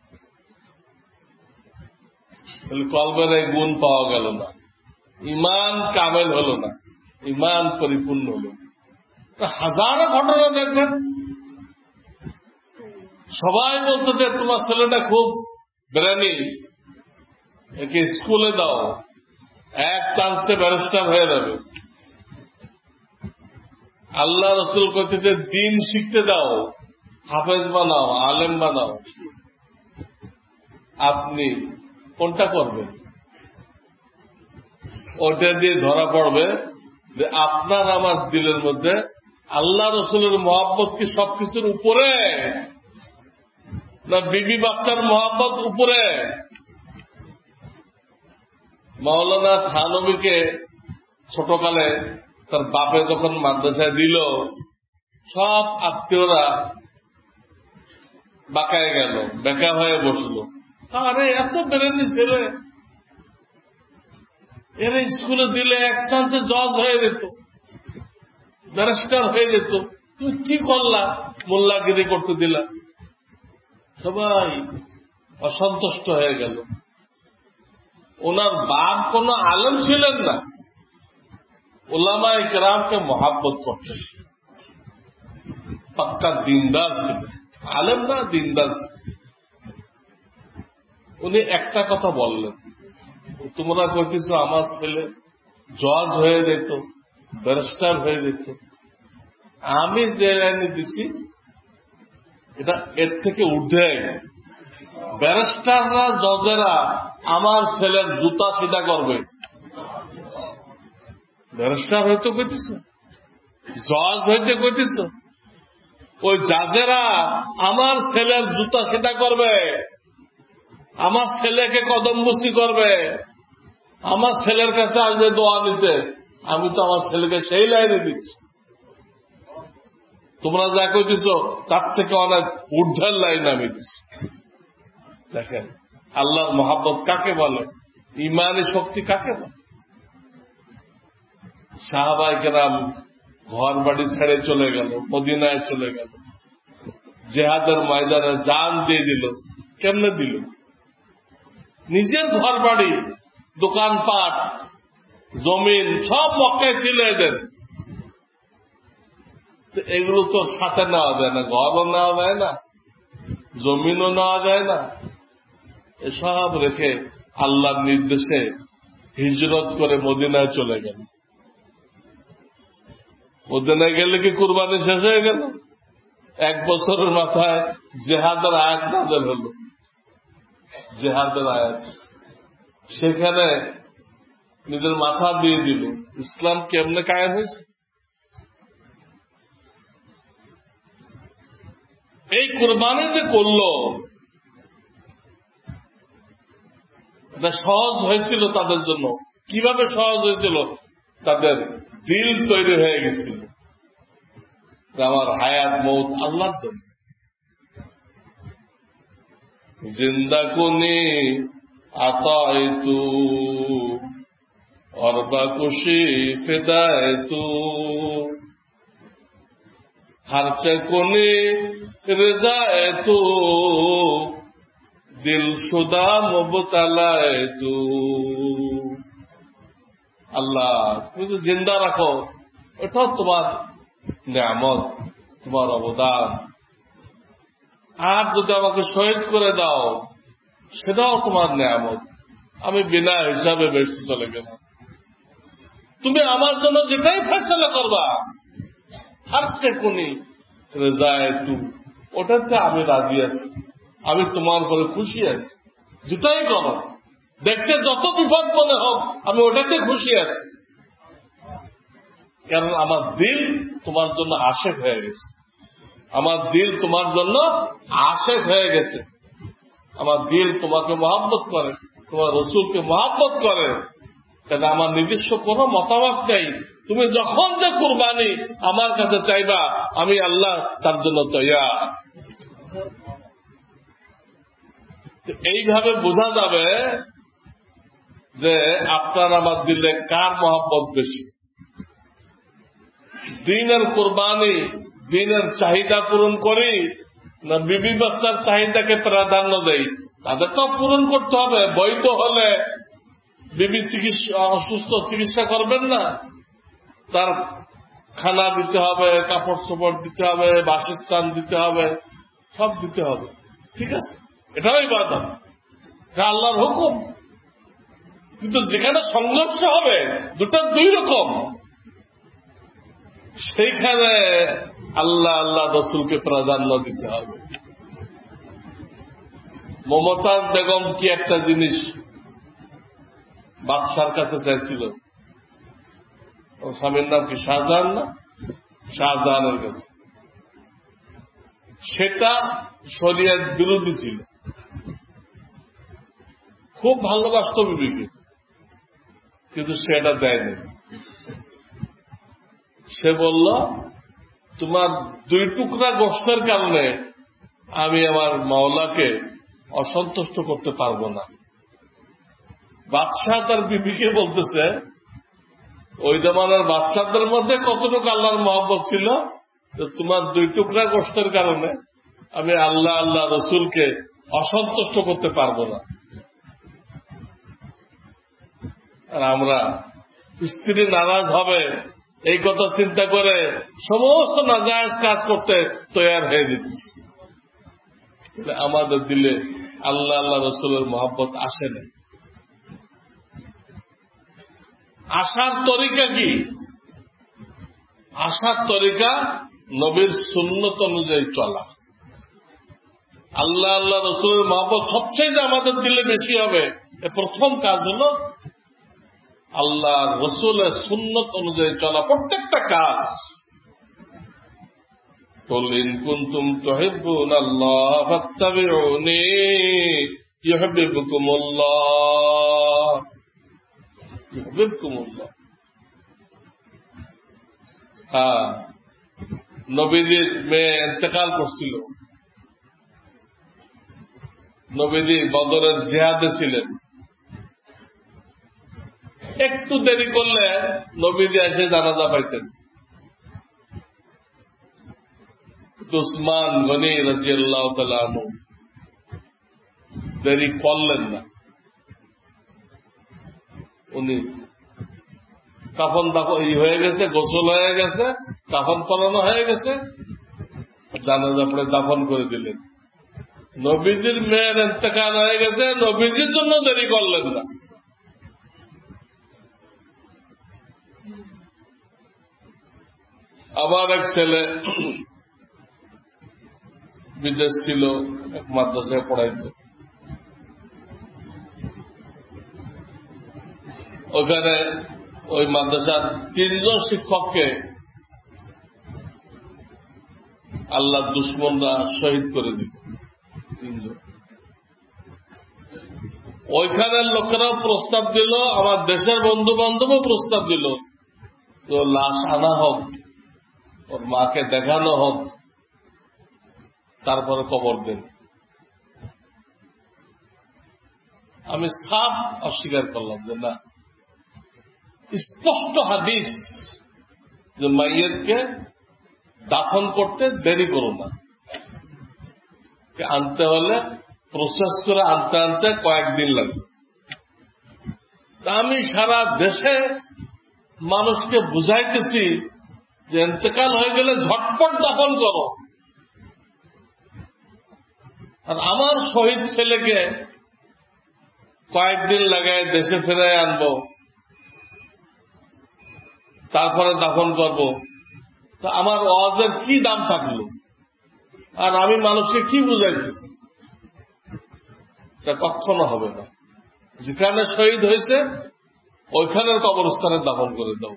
তাহলে কলবের এই গুণ পাওয়া গেল না, ইমান কামেল হল না, ইমান পরিপূর্ণ হল। হাজারো ঘটনা দেখবেন, সবাই বলতে যে তোমার ছেলেটা খুব ব্রেনি, একে স্কুলে দাও, এক চান্সে ব্যারিস্টার হয়ে যাবে। আল্লাহ রসুল কইতে যে দিন শিখতে দাও, হাফেজ বানাও, আলেম বানাও। আপনি কোনটা করবেন? ওটা দিয়ে ধরা পড়বে যে আপনার আমার দিলের মধ্যে আল্লাহ রসুলের মহাব্বত কি সবকিছুর উপরে, না বিবি বাচ্চার মহাব্বত উপরে? মাওলানা থানবীকে ছোটকালে তার বাপে যখন মাদ্রাসায় দিল, সব আত্মীয়রা বাঁকায় গেল, বেকা হয়ে বসলো। আরে এত বেরেনি ছেলে, এর স্কুলে দিলে এক চান্সে জজ হয়ে যেত, ব্যারিস্টার হয়ে যেত, তুমি কি করলা, মোল্লাগিরি করতে দিলা। সবাই অসন্তুষ্ট হয়ে গেল। ওনার বাপ কোন আলেম ছিলেন না, উলামা ইকরামকে মহাব্বত করতেন, পাক্কা দিনদার ছিলেন, আলেম না দিনদার ছিলেন। উনি একটা কথা বললেন, তোমরা কইতেছ আমার ছেলে জজ হয়ে যেত, ব্যারিস্টার হয়ে যেত। আমি যে লাইনে দিছি এটা এর থেকে ঊর্ধ্বে। ব্যারিস্টাররা, জজেরা আমার ছেলের জুতা সিধা করবে। ব্যারিস্টার হইতে কইতেছ, জজ হইতে কইতেছ, ওই জাজেরা আমার ছেলের জুতা সিধা করবে, আমার ছেলেকে কদমবুসি করবে, আমার ছেলের কাছে আসবে দোয়া নিতে। আমি তো আমার ছেলেকে সেই লাইনে দিচ্ছি। তোমরা যা কইতেছ তার থেকে অনেক ঊর্ধ্বের লাইন আমি দিচ্ছি। দেখেন আল্লাহর মহাব্বত কাকে বলে, ইমানি শক্তি কাকে বলে। সাহাবায়ে কেরাম ঘর বাড়ি ছেড়ে চলে গেল, মদিনায় চলে গেল, জিহাদের ময়দানে জান দিয়ে দিল। কেমনে দিল? নিজের ঘর বাড়ি, দোকানপাট, জমিন সব মক্কায় ছিল এদের। এগুলো তো সাথে নেওয়া যায় না, ঘরও নেওয়া যায় না, জমিনও নেওয়া যায় না। এসব রেখে আল্লাহর নির্দেশে হিজরত করে মদিনায় চলে গেল। মদিনায় গেলে কি কুরবানি শেষ হয়ে গেল? এক বছরের মাথায় জেহাদের আয়াত নাযিল হল। জেহাদের আয়াত সেখানে নিজের মাথা দিয়ে দিল। ইসলাম কেমনে কায়েম হয়েছে? এই কুরবানি যে করলো, এটা সহজ হয়েছিল তাদের জন্য। কিভাবে সহজ হয়েছিল? তাদের দিল তৈরি হয়ে গেছিল আমার হায়াত মৌত আল্লাহর জন্য। জিন্দা কুনি আতাইতু অরবা কুশি ফিদায়তু খরচে কুনি রিজায়তু দিল শুদা মুবতালায়তু। আল্লাহ তুমি তো জিন্দা রাখো, এটাও তোমার নিয়ামত, তোমার অবদান। আর যদি আমাকে শহীদ করে দাও সেটাও তোমার নিয়ামত। আমি বিনা হিসাবে বেশি চলে গেলাম। তুমি আমার জন্য যেটাই ফেসলা করবা, আর সে কোনি রেজায়তু, ওটাতে আমি রাজি আছি, আমি তোমার উপরে খুশি আছি। যেটাই করো, দেখতে যত বিপদ মনে হোক, আমি ওটাতে খুশি আছি। কারণ আমার দিল তোমার জন্য আশেক হয়ে গেছে, আমার দিল তোমার জন্য আশেক হয়ে গেছে। আমার দিল তোমাকে মহব্বত করে, তোমার রসুলকে মহব্বত করে। তাহলে আমার নিজস্ব কোন মতামত নেই। তুমি যখন যে কুরবানি আমার কাছে চাইবা, আমি আল্লাহ তার জন্য তৈয়ার। এইভাবে বোঝা যাবে যে আপনার আমার দিলে কার মহব্বত বেশি। দিনের কুরবানি দিনের চাহিদা পূরণ করি না বিবি বাচ্চার চাহিদাকে প্রাধান্য দেই? তাদের তো পূরণ করতে হবে। বৈধ হলে বিবি চিকিৎসা অসুস্থ চিকিৎসা করবেন না, তার খানা দিতে হবে, কাপড় চোপড় দিতে হবে, বাসস্থান দিতে হবে, সব দিতে হবে। ঠিক আছে, এটাও ইবাদত, এটা আল্লাহর হুকুম। কিন্তু যেখানে সংঘর্ষ হবে, দুটো দুই রকম, সেইখানে আল্লাহ আল্লাহ রসুলকে প্রাধান্য দিতে হবে। মমতাজ বেগম কি একটা জিনিস বাদশার কাছে চাইছিল, ওর স্বামীর নাম কি শাহজাহান না? শাহজাহানের কাছে। সেটা শরিয়ত বিরোধী ছিল। খুব ভালোবাসত বিবিকে, কিন্তু সেটা দেয়নি। সে বলল, তোমার দুই টুকরা গোশতের কারণে আমি আমার মাওলাকে অসন্তুষ্ট করতে পারবো না। বাদশাহ তার বিবিকে বলতেছে, ওই জমানার বাদশাদের মধ্যে কতটুকু আল্লাহর মহব্বত ছিল, তোমার দুই টুকরা গোশতের কারণে আমি আল্লাহ আল্লাহ রসুলকে অসন্তুষ্ট করতে পারবো না। আর আমরা স্ত্রী নারাজ হবে এই কথা চিন্তা করে সমস্ত নাজায়েজ কাজ করতে তৈয়ার হয়ে দিচ্ছি। আমাদের দিলে আল্লাহ আল্লাহ রসুলের মহব্বত আসে না। আসার তরিকা কি? আসার তরিকা নবীর সুন্নত অনুযায়ী চলা। আল্লাহ আল্লাহ রসুলের মহব্বত সবচেয়ে আমাদের দিলে বেশি হবে, এ প্রথম কাজ হল আল্লাহ রসুলের সুন্নত অনুযায়ী চলা প্রত্যেকটা কাজ। قل إن كنتم تحبون الله فاتبعوني يحببكم الله يحببكم الله। হ্যাঁ, নবীজির মেয়ে ইন্তেকাল করছিল, নবীজি বদরের জিহাদে ছিলেন। একটু দেরি করলে নবীজি এসে জানাজা পাইতেন। উসমান গনি রাদিয়াল্লাহু তাআলা আনহু দেরি করলেন না। উনি কাফন দাফন হয়ে গেছে, গোসল হয়ে গেছে, কাফন পরানো হয়ে গেছে, জানাজা পড়ে দাফন করে দিলেন। নবীজির মেয়ের ইন্তেকাল হয়ে গেছে, নবীজির জন্য দেরি করলেন না। আবার এক ছেলে বিদেশ ছিল, এক মাদ্রাসায় পড়াইতো। ওখানে ওই মাদ্রাসার তিনজন শিক্ষককে আল্লাহ দুশ্মনরা শহীদ করে দিল, তিনজন। ওইখানের লোকেরাও প্রস্তাব দিল, আমার দেশের বন্ধু বান্ধবও প্রস্তাব দিল, তো লাশ আনা হোক, ওর মাকে দেখানো হোক, তারপরে কবর দেন। আমি সাফ অস্বীকার করলাম যে না, স্পষ্ট হাদিস যে মাইয়েরকে দাফন করতে দেরি করো না, আনতে হলে প্রসেস করে আনতে আনতে কয়েকদিন লাগবে। আমি সারা দেশে মানুষকে বুঝাইতেছি যে ইন্তেকাল হয়ে গেলে ঝটপট দাফন করো, আর আমার শহীদ ছেলেকে কয়েকদিন লাগায় দেশে ফেরায় আনবো, তারপরে দাফন করব, তো আমার ওয়াজের কি দাম থাকলো? আর আমি মানুষকে কি বুঝাইতেছি? এটা কখনো হবে না। যেখানে শহীদ হয়েছে ওইখানের কবরস্থানে দাফন করে দাও।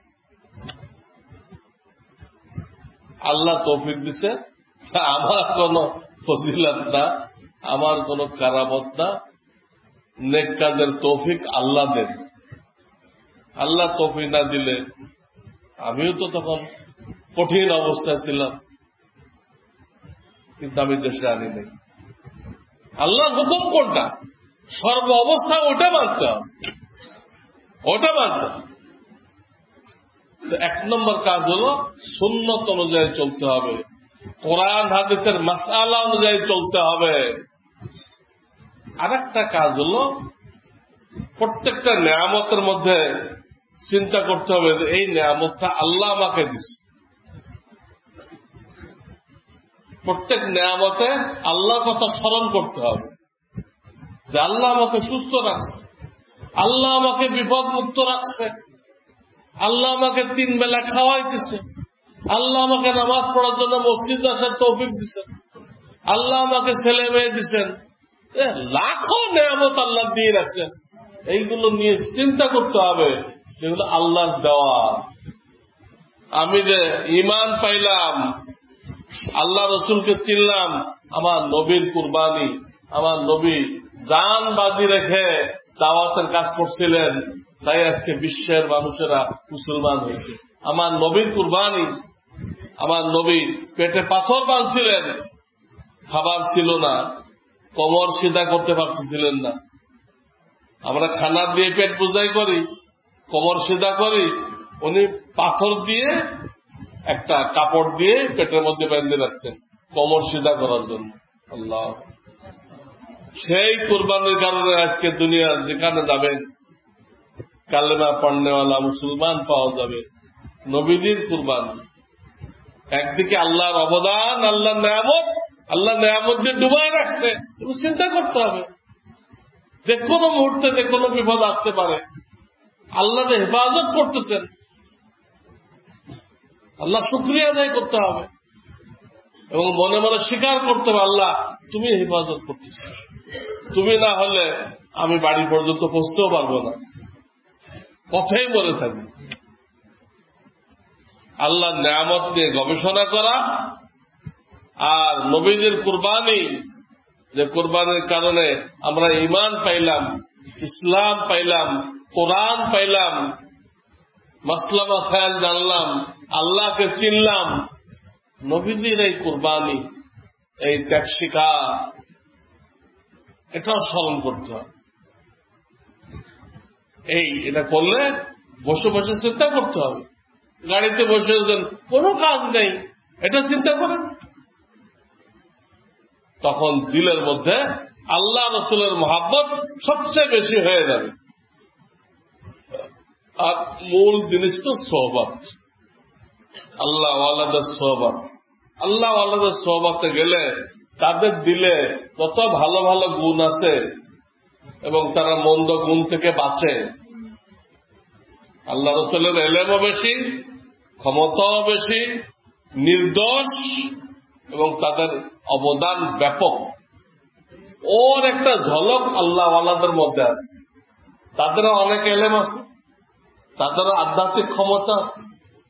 আল্লাহ তৌফিক দিছে, আমার কোন ফজিলত না, আমার কোন কারামত না, নেক কাজের তৌফিক আল্লাহ দেন। আল্লাহ তৌফিক না দিলে আমিও তো তখন কঠিন অবস্থায় ছিলাম, কিন্তু আমি দেশে আনি নাই। আল্লাহ হুকুম কোনটা, সর্ব অবস্থায় ওটা মানতে হবে, ওটা মানতে হবে। এক নম্বর কাজ হলো সুন্নত অনুযায়ী চলতে হবে, কোরআন হাদিসের মাসআলা অনুযায়ী চলতে হবে। আর একটা কাজ হলো প্রত্যেকটা নিয়ামতের মধ্যে চিন্তা করতে হবে যে এই নিয়ামতটা আল্লাহ আমাকে দিচ্ছে। প্রত্যেক নিয়ামতে আল্লাহ কথা স্মরণ করতে হবে যে আল্লাহ আমাকে সুস্থ রাখছে, আল্লাহ আমাকে বিপদ মুক্ত রাখছে, আল্লাহ আমাকে তিন বেলা খাওয়াইতেছে, আল্লাহ আমাকে নামাজ পড়ার জন্য মসজিদ আসার তৌফিক দিচ্ছেন, আল্লাহ আমাকে ছেলে মেয়ে দিচ্ছেন, লাখো নিয়ামত আল্লাহ দিয়ে রাখছেন। এইগুলো নিয়ে চিন্তা করতে হবে যেগুলো আল্লাহর দেওয়া। আমি যে ঈমান পাইলাম, আল্লাহ রসুলকে চিনলাম, আমার নবীর কুরবানি। আমার নবী জান বাজি রেখে দাওয়াতের কাজ করছিলেন, তাই আজকে বিশ্বের মানুষেরা মুসলমান হয়েছে। আমার নবীর কুরবানি। আমার নবী পেটে পাথর বাঁধছিলেন, খাবার ছিল না, কোমর সিধা করতে পারতেছিলেন না। আমরা খানা দিয়ে পেট পূজাই করি, কোমর সিধা করি, উনি পাথর দিয়ে একটা কাপড় দিয়ে পেটের মধ্যে বেঁধে রাখছেন কোমর সিধা করার জন্য। আল্লাহ, সেই কুরবানির কারণে আজকে দুনিয়ার যেখানে যাবেন কালেমা পড়নেওয়ালা মুসলমান পাওয়া যাবে। নবীজির কুরবানি, একদিকে আল্লাহর অবদান, আল্লাহর নিয়ামত, আল্লাহ নিয়ামত দিয়ে ডুবাই রাখছে, এবং চিন্তা করতে হবে যে কোনো মুহূর্তে যে কোনো বিপদ আসতে পারে। আল্লাহকে হেফাজত করতেছেন, আল্লাহ শুকরিয়া আদায় করতে হবে এবং মনে মনে স্বীকার করতে হবে আল্লাহ তুমি হেফাজত করতেছ, তুমি না হলে আমি বাড়ি পর্যন্ত পৌঁছতেও পারবো না, পথেই মরে থাকবে। আল্লাহর নিয়ামত নিয়ে গবেষণা করা আর নবীদের কুরবানি, যে কুরবানির কারণে আমরা ঈমান পাইলাম, ইসলাম পাইলাম, কোরআন পাইলাম, মাসলা মাসাইল জানলাম, আল্লাহকে চিনলাম, নবীদের এই কুরবানি, এই ত্যাগ শিক্ষা, এটাও স্মরণ করতে হবে। এই এটা করলে বসে বসে চিন্তা করতে হবে। গাড়িতে বসে কোনো কাজ নেই, এটা চিন্তা করেন, তখন দিলের মধ্যে আল্লাহ রসুলের মহাব্বত সবচেয়ে বেশি হয়ে যাবে। আর মূল জিনিস তো সোহবত, আল্লাহ ওয়ালাদের সোহবত। আল্লাহ ওয়ালাদের সোহবতে গেলে তাদের দিলে যত ভালো ভালো গুণ আছে এবং তারা মন্দ গুণ থেকে বাঁচে। আল্লাহ রসুলের এলেমও বেশি, ক্ষমতাও বেশি, নির্দোষ এবং তাদের অবদান ব্যাপক। ওর একটা ঝলক আল্লাহ ওয়ালাদের মধ্যে আছে। তাদেরও অনেক এলেম আছে, তাদেরও আধ্যাত্মিক ক্ষমতা আছে,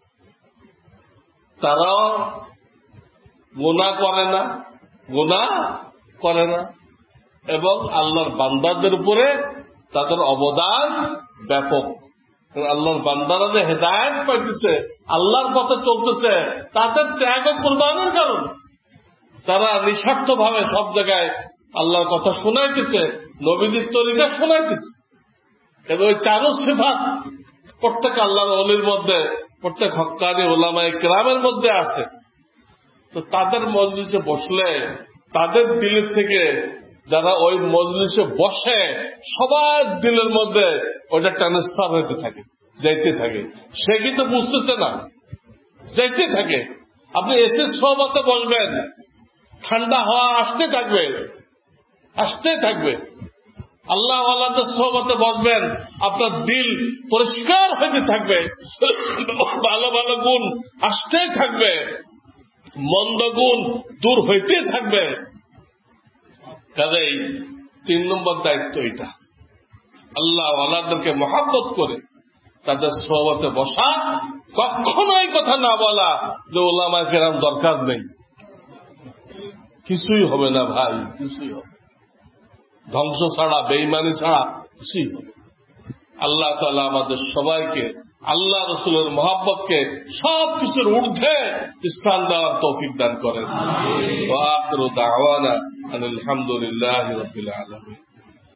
তারাও গুনাহ করে না, গুনাহ করে না এবং আল্লাহর বান্দাদের উপরে তাদের অবদান ব্যাপক। আল্লাহর বান্দারা যে হেদায়েত পাইতেছে, আল্লাহর পথে চলতেছে, তাদের ত্যাগ ও কুরবানির কারণ। তারা নিঃস্বার্থ ভাবে সব জায়গায় আল্লাহর কথা শোনাইতেছে, নবীদের তরিকা শোনাইতেছে। এবং ওই চারু সিফাত প্রত্যেক আল্লাহর ওলির মধ্যে, প্রত্যেক হক্কানি ওলামায়ে কেরামের মধ্যে আছে। তো তাদের মজলিসে বসলে তাদের দিলের থেকে যারা ওই মজলিসে বসে সবার দিলের মধ্যে ওইটা ট্রান্সফার হতে থাকে, যাইতে থাকে। সে কিন্তু বুঝতেছে না, যাইতে থাকে। আপনি এসির সোহবতে বসবেন, ঠান্ডা হাওয়া আসতে থাকবে, আসতে থাকবে। আল্লাহ ওয়ালাদের সোহবতে বসবেন, আপনার দিল পরিষ্কার হইতে থাকবে, ভালো ভালো গুণ আসতে থাকবে, মন্দ গুণ দূর হইতে থাকবে। কাজেই তিন নম্বর দায়িত্ব এটা, আল্লাহ ওয়ালাদেরকে মহব্বত করে তাদের সোহবতে বসা, কখনোই কথা না বলা যে ওলামায়ে কেরাম দরকার নেই। কিছুই হবে না ভাই, কিছুই হবে, ধ্বংস ছাড়া, বেঈমানি ছাড়া কিছুই হবে। আল্লাহ তাআলা আমাদের সবাইকে আল্লাহ রসুলের মহব্বতকে সব কিছুর ঊর্ধ্বে স্থান দেওয়ার তৌফিক দান করেন। ওয়া আখিরু দাওয়ানা আনিল হামদুলিল্লাহি রাব্বিল আলামিন।